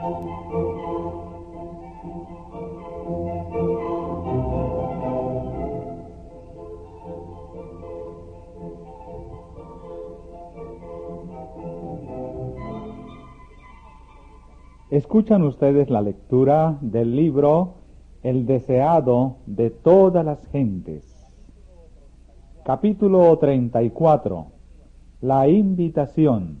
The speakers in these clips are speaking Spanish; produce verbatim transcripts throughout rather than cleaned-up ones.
Escuchan ustedes la lectura del libro El deseado de todas las gentes. Capítulo treinta y cuatro. La invitación.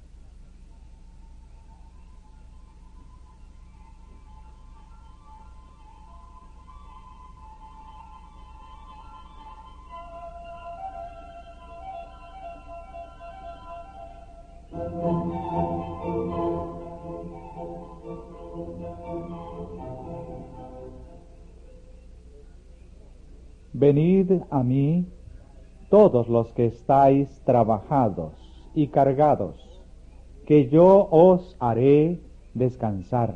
Venid a mí, todos los que estáis trabajados y cargados, que yo os haré descansar.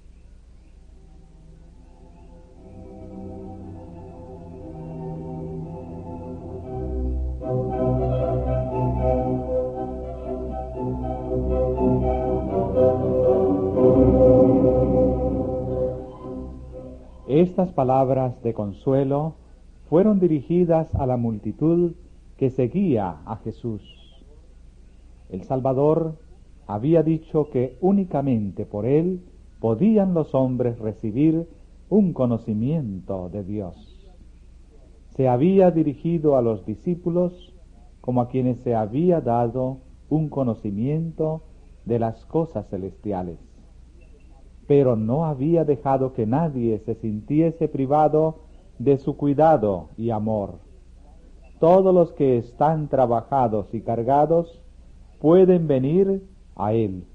Estas palabras de consuelo fueron dirigidas a la multitud que seguía a Jesús. El Salvador había dicho que únicamente por él podían los hombres recibir un conocimiento de Dios. Se había dirigido a los discípulos como a quienes se había dado un conocimiento de las cosas celestiales, pero no había dejado que nadie se sintiese privado de su cuidado y amor. Todos los que están trabajados y cargados pueden venir a Él.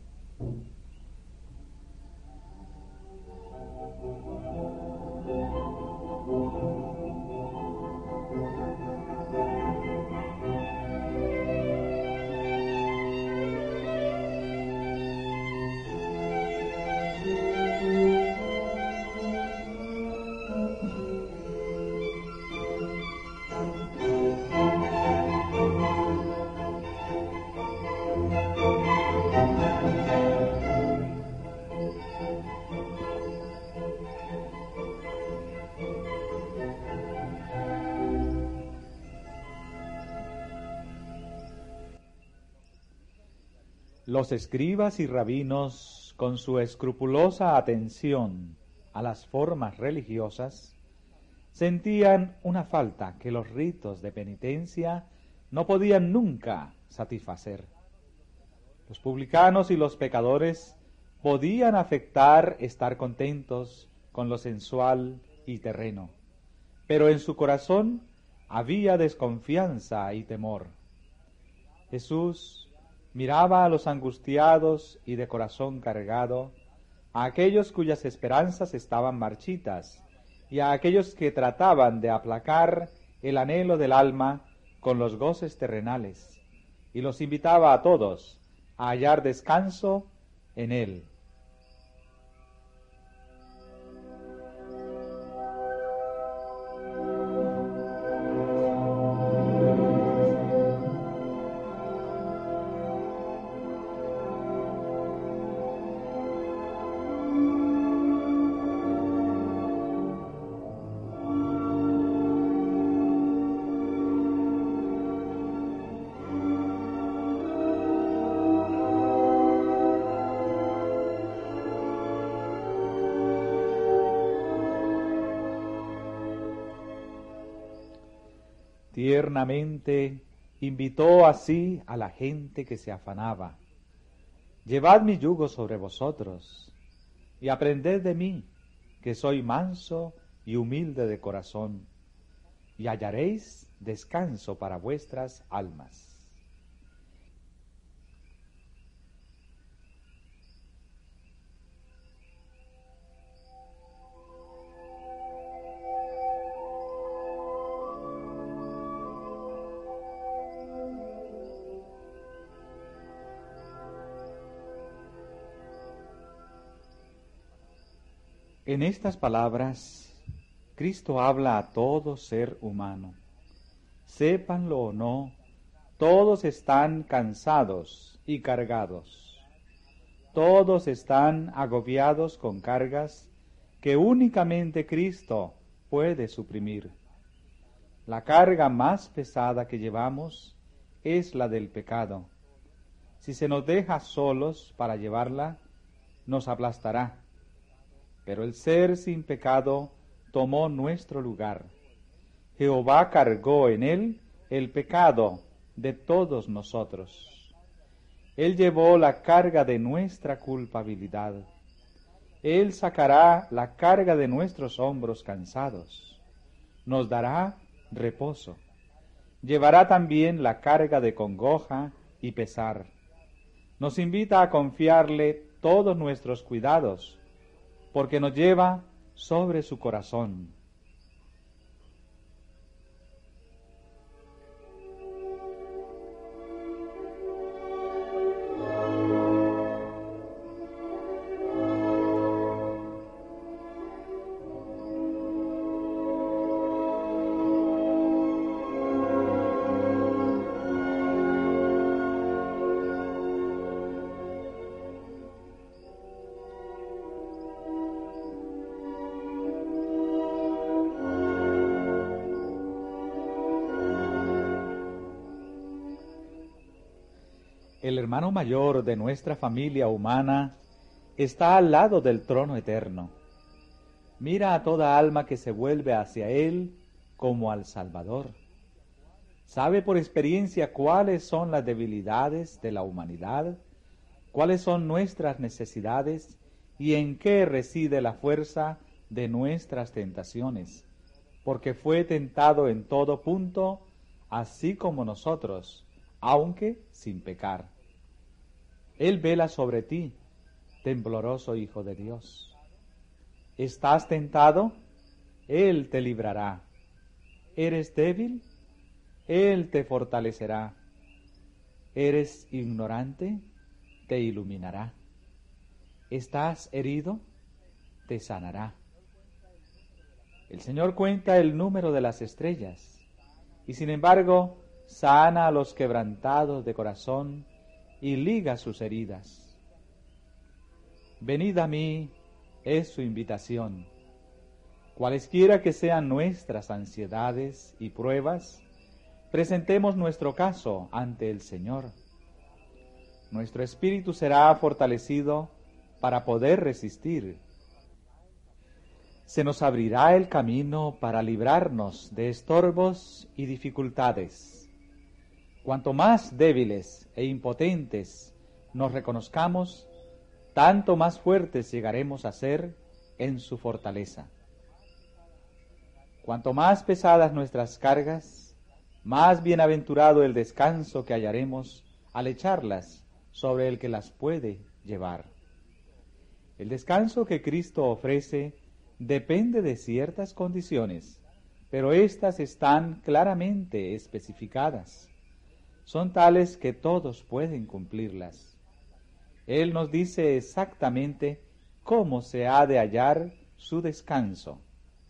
Los escribas y rabinos, con su escrupulosa atención a las formas religiosas, sentían una falta que los ritos de penitencia no podían nunca satisfacer. Los publicanos y los pecadores podían afectar estar contentos con lo sensual y terreno, pero en su corazón había desconfianza y temor. Jesús miraba a los angustiados y de corazón cargado, a aquellos cuyas esperanzas estaban marchitas, y a aquellos que trataban de aplacar el anhelo del alma con los goces terrenales, y los invitaba a todos a hallar descanso en Él. Tiernamente invitó así a la gente que se afanaba. Llevad mi yugo sobre vosotros, y aprended de mí, que soy manso y humilde de corazón, y hallaréis descanso para vuestras almas. En estas palabras, Cristo habla a todo ser humano. Sépanlo o no, todos están cansados y cargados. Todos están agobiados con cargas que únicamente Cristo puede suprimir. La carga más pesada que llevamos es la del pecado. Si se nos deja solos para llevarla, nos aplastará. Pero el ser sin pecado tomó nuestro lugar. Jehová cargó en él el pecado de todos nosotros. Él llevó la carga de nuestra culpabilidad. Él sacará la carga de nuestros hombros cansados. Nos dará reposo. Llevará también la carga de congoja y pesar. Nos invita a confiarle todos nuestros cuidados, porque nos lleva sobre su corazón. El hermano mayor de nuestra familia humana está al lado del trono eterno. Mira a toda alma que se vuelve hacia él como al Salvador. Sabe por experiencia cuáles son las debilidades de la humanidad, cuáles son nuestras necesidades y en qué reside la fuerza de nuestras tentaciones, porque fue tentado en todo punto, así como nosotros, aunque sin pecar. Él vela sobre ti, tembloroso Hijo de Dios. ¿Estás tentado? Él te librará. ¿Eres débil? Él te fortalecerá. ¿Eres ignorante? Te iluminará. ¿Estás herido? Te sanará. El Señor cuenta el número de las estrellas, y sin embargo sana a los quebrantados de corazón y liga sus heridas. Venid a mí es su invitación. Cualesquiera que sean nuestras ansiedades y pruebas, presentemos nuestro caso ante el Señor. Nuestro espíritu será fortalecido para poder resistir. Se nos abrirá el camino para librarnos de estorbos y dificultades. Cuanto más débiles e impotentes nos reconozcamos, tanto más fuertes llegaremos a ser en su fortaleza. Cuanto más pesadas nuestras cargas, más bienaventurado el descanso que hallaremos al echarlas sobre el que las puede llevar. El descanso que Cristo ofrece depende de ciertas condiciones, pero éstas están claramente especificadas. Son tales que todos pueden cumplirlas. Él nos dice exactamente cómo se ha de hallar su descanso.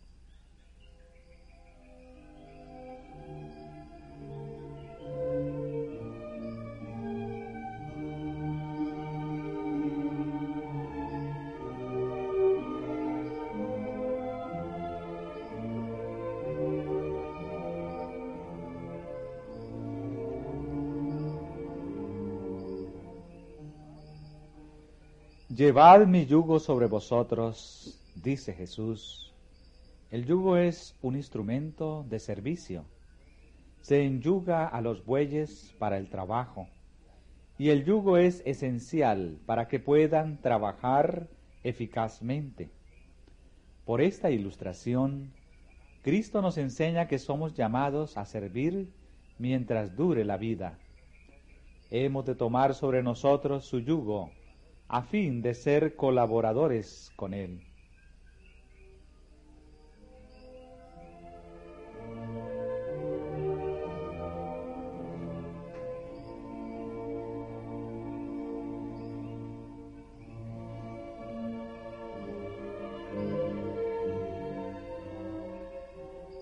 Llevad mi yugo sobre vosotros, dice Jesús. El yugo es un instrumento de servicio. Se enyuga a los bueyes para el trabajo, y el yugo es esencial para que puedan trabajar eficazmente. Por esta ilustración, Cristo nos enseña que somos llamados a servir mientras dure la vida. Hemos de tomar sobre nosotros su yugo, a fin de ser colaboradores con Él.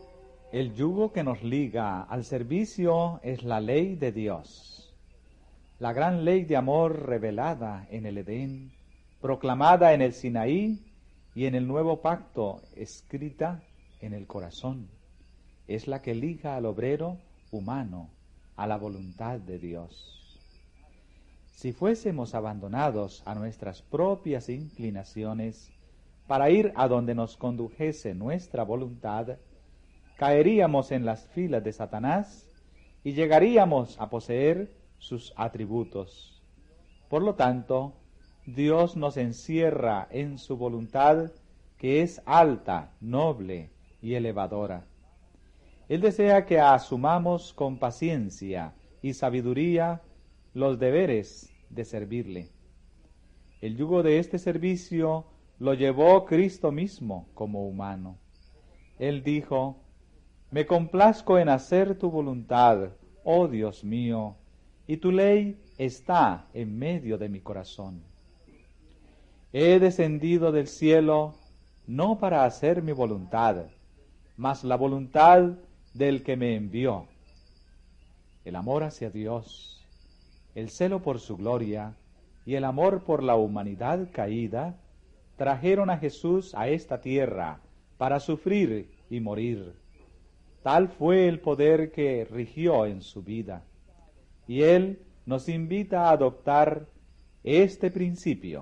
El yugo que nos liga al servicio es la ley de Dios. la gran ley de amor revelada en el Edén, proclamada en el Sinaí y en el nuevo pacto escrita en el corazón, es la que liga al obrero humano a la voluntad de Dios. Si fuésemos abandonados a nuestras propias inclinaciones para ir a donde nos condujese nuestra voluntad, caeríamos en las filas de Satanás y llegaríamos a poseer sus atributos. Por lo tanto, Dios nos encierra en su voluntad, que es alta, noble y elevadora. Él desea que asumamos con paciencia y sabiduría los deberes de servirle. El yugo de este servicio lo llevó Cristo mismo como humano. Él dijo: «Me complazco en hacer tu voluntad, oh Dios mío, y tu ley está en medio de mi corazón. He descendido del cielo no para hacer mi voluntad, mas la voluntad del que me envió». El amor hacia Dios, el celo por su gloria y el amor por la humanidad caída trajeron a Jesús a esta tierra para sufrir y morir. Tal fue el poder que rigió en su vida. Y Él nos invita a adoptar este principio.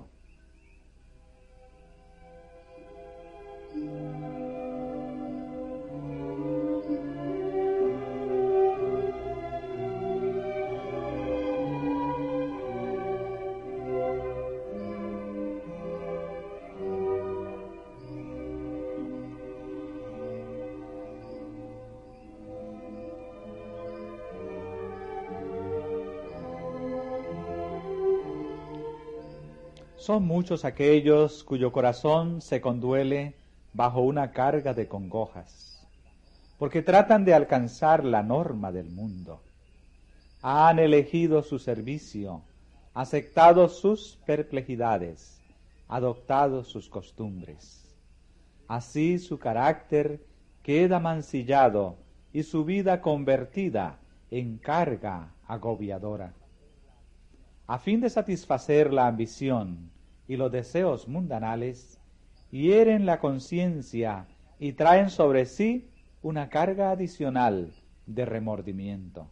Son muchos aquellos cuyo corazón se conduele bajo una carga de congojas, porque tratan de alcanzar la norma del mundo. Han elegido su servicio, aceptado sus perplejidades, adoptado sus costumbres. Así su carácter queda mancillado y su vida convertida en carga agobiadora. A fin de satisfacer la ambición y los deseos mundanales, hieren la conciencia y traen sobre sí una carga adicional de remordimiento.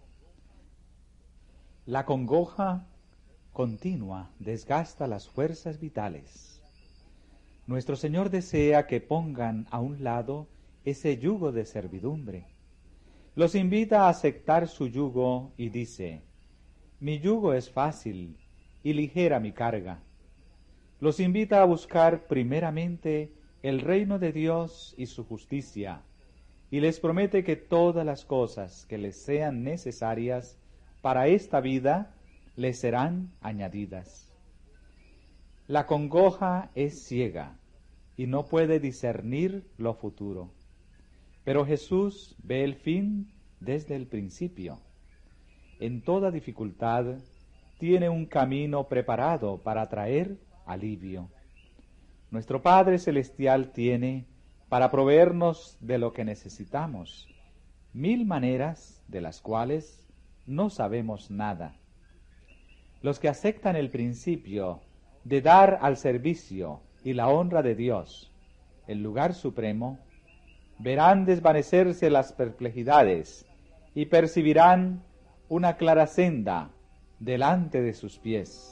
La congoja continua desgasta las fuerzas vitales. Nuestro Señor desea que pongan a un lado ese yugo de servidumbre. Los invita a aceptar su yugo y dice: «Mi yugo es fácil y ligera mi carga». Los invita a buscar primeramente el reino de Dios y su justicia, y les promete que todas las cosas que les sean necesarias para esta vida les serán añadidas. La congoja es ciega y no puede discernir lo futuro, pero Jesús ve el fin desde el principio. En toda dificultad tiene un camino preparado para traer alivio. Nuestro Padre Celestial tiene, para proveernos de lo que necesitamos, mil maneras de las cuales no sabemos nada. Los que aceptan el principio de dar al servicio y la honra de Dios el lugar supremo, verán desvanecerse las perplejidades y percibirán una clara senda delante de sus pies.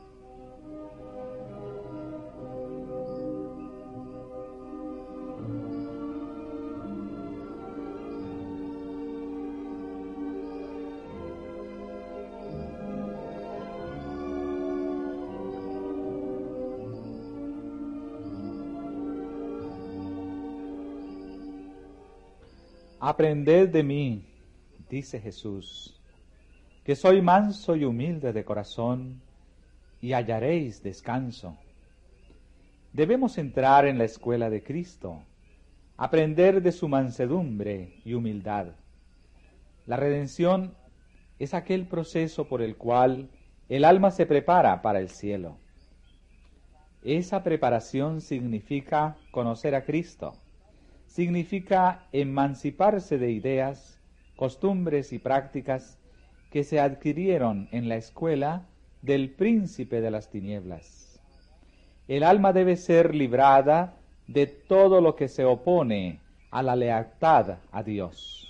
Aprended de mí, dice Jesús, que soy manso y humilde de corazón, y hallaréis descanso. Debemos entrar en la escuela de Cristo, aprender de su mansedumbre y humildad. La redención es aquel proceso por el cual el alma se prepara para el cielo. Esa preparación significa conocer a Cristo, significa emanciparse de ideas, costumbres y prácticas que se adquirieron en la escuela del príncipe de las tinieblas. El alma debe ser librada de todo lo que se opone a la lealtad a Dios.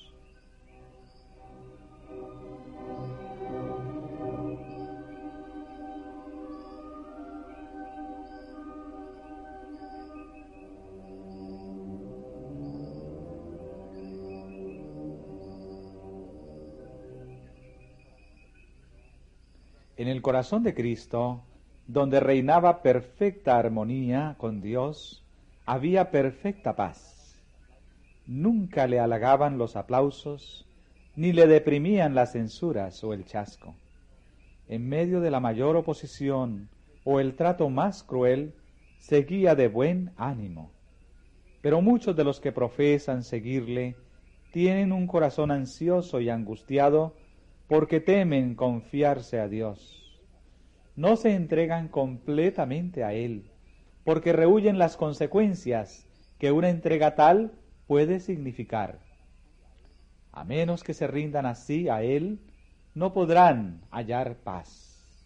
En el corazón de Cristo, donde reinaba perfecta armonía con Dios, había perfecta paz. Nunca le halagaban los aplausos, ni le deprimían las censuras o el chasco. En medio de la mayor oposición o el trato más cruel, seguía de buen ánimo. Pero muchos de los que profesan seguirle tienen un corazón ansioso y angustiado porque temen confiarse a Dios. No se entregan completamente a Él, porque rehuyen las consecuencias que una entrega tal puede significar. A menos que se rindan así a Él, no podrán hallar paz.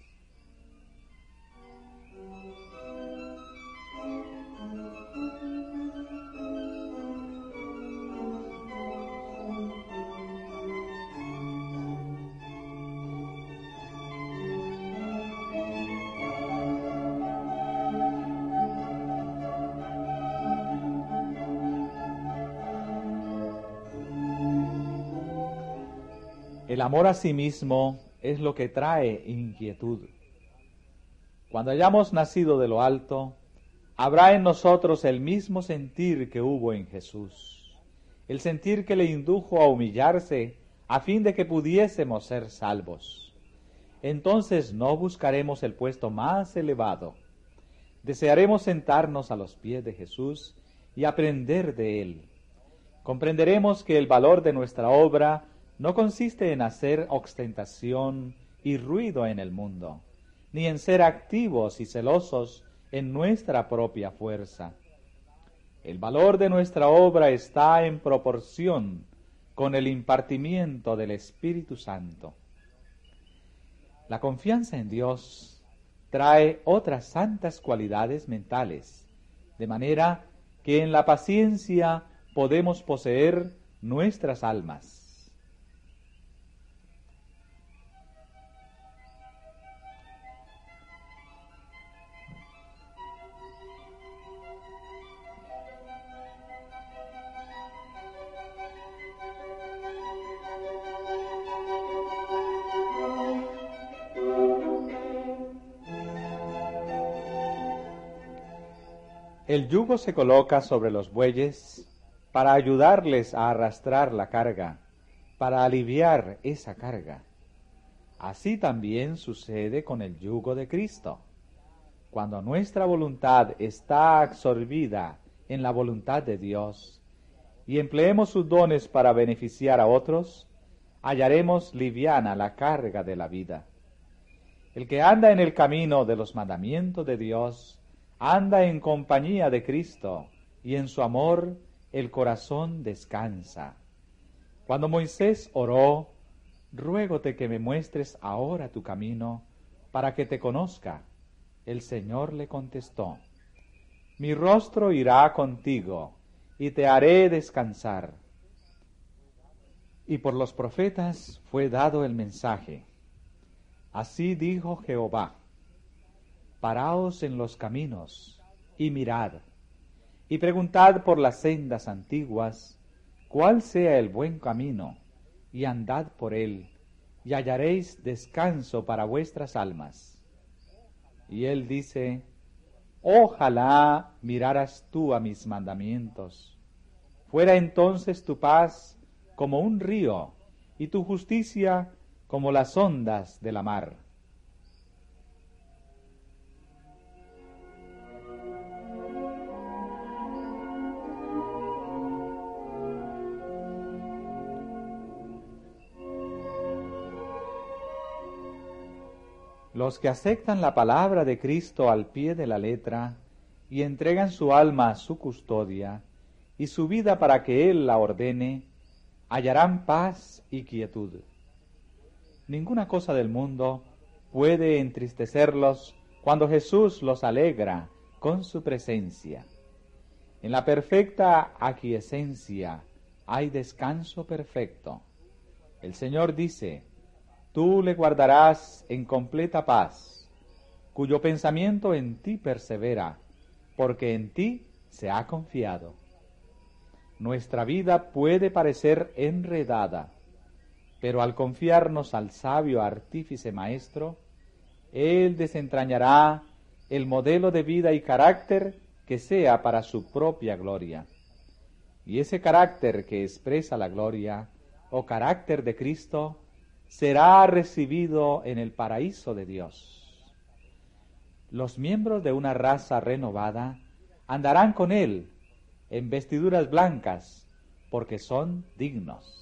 El amor a sí mismo es lo que trae inquietud. Cuando hayamos nacido de lo alto, habrá en nosotros el mismo sentir que hubo en Jesús, el sentir que le indujo a humillarse a fin de que pudiésemos ser salvos. Entonces no buscaremos el puesto más elevado. Desearemos sentarnos a los pies de Jesús y aprender de Él. Comprenderemos que el valor de nuestra obra no consiste en hacer ostentación y ruido en el mundo, ni en ser activos y celosos en nuestra propia fuerza. El valor de nuestra obra está en proporción con el impartimiento del Espíritu Santo. La confianza en Dios trae otras santas cualidades mentales, de manera que en la paciencia podemos poseer nuestras almas. El yugo se coloca sobre los bueyes para ayudarles a arrastrar la carga, para aliviar esa carga. Así también sucede con el yugo de Cristo. Cuando nuestra voluntad está absorbida en la voluntad de Dios y empleemos sus dones para beneficiar a otros, hallaremos liviana la carga de la vida. El que anda en el camino de los mandamientos de Dios anda en compañía de Cristo, y en su amor el corazón descansa. Cuando Moisés oró, ruégote que me muestres ahora tu camino, para que te conozca, el Señor le contestó, mi rostro irá contigo, y te haré descansar. Y por los profetas fue dado el mensaje. Así dijo Jehová, paraos en los caminos, y mirad, y preguntad por las sendas antiguas, cuál sea el buen camino, y andad por él, y hallaréis descanso para vuestras almas. Y él dice, ojalá miraras tú a mis mandamientos, fuera entonces tu paz como un río, y tu justicia como las ondas de la mar. Los que aceptan la palabra de Cristo al pie de la letra y entregan su alma a su custodia y su vida para que Él la ordene, hallarán paz y quietud. ninguna cosa del mundo puede entristecerlos cuando Jesús los alegra con su presencia. En la perfecta aquiescencia hay descanso perfecto. El Señor dice: tú le guardarás en completa paz, cuyo pensamiento en ti persevera, porque en ti se ha confiado. Nuestra vida puede parecer enredada, pero al confiarnos al sabio artífice maestro, Él desentrañará el modelo de vida y carácter que sea para su propia gloria. Y ese carácter que expresa la gloria, o carácter de Cristo, será recibido en el paraíso de Dios. Los miembros de una raza renovada andarán con Él en vestiduras blancas, porque son dignos.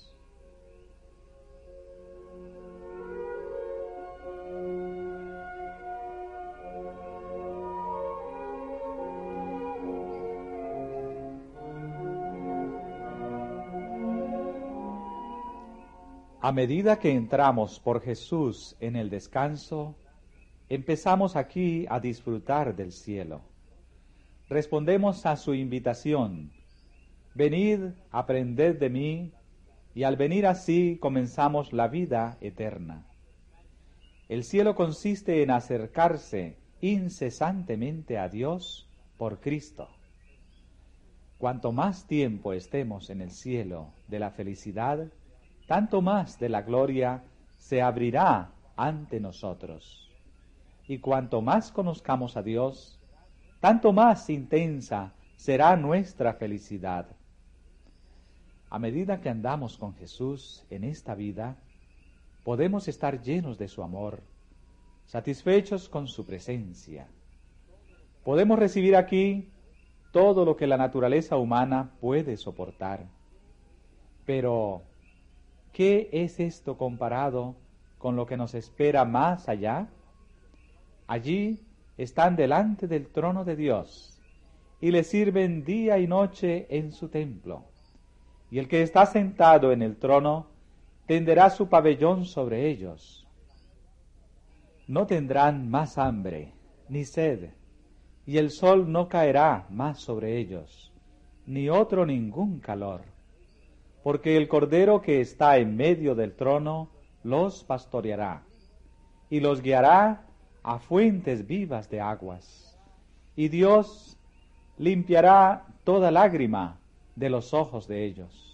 A medida que entramos por Jesús en el descanso, empezamos aquí a disfrutar del cielo. Respondemos a su invitación: venid, aprended de mí, y al venir así comenzamos la vida eterna. El cielo consiste en acercarse incesantemente a Dios por Cristo. Cuanto más tiempo estemos en el cielo de la felicidad, tanto más de la gloria se abrirá ante nosotros. Y cuanto más conozcamos a Dios, tanto más intensa será nuestra felicidad. A medida que andamos con Jesús en esta vida, podemos estar llenos de su amor, satisfechos con su presencia. Podemos recibir aquí todo lo que la naturaleza humana puede soportar. Pero, ¿qué es esto comparado con lo que nos espera más allá? Allí están delante del trono de Dios y le sirven día y noche en su templo. Y el que está sentado en el trono tenderá su pabellón sobre ellos. No tendrán más hambre ni sed, y el sol no caerá más sobre ellos, ni otro ningún calor, porque el Cordero que está en medio del trono los pastoreará, y los guiará a fuentes vivas de aguas, y Dios limpiará toda lágrima de los ojos de ellos.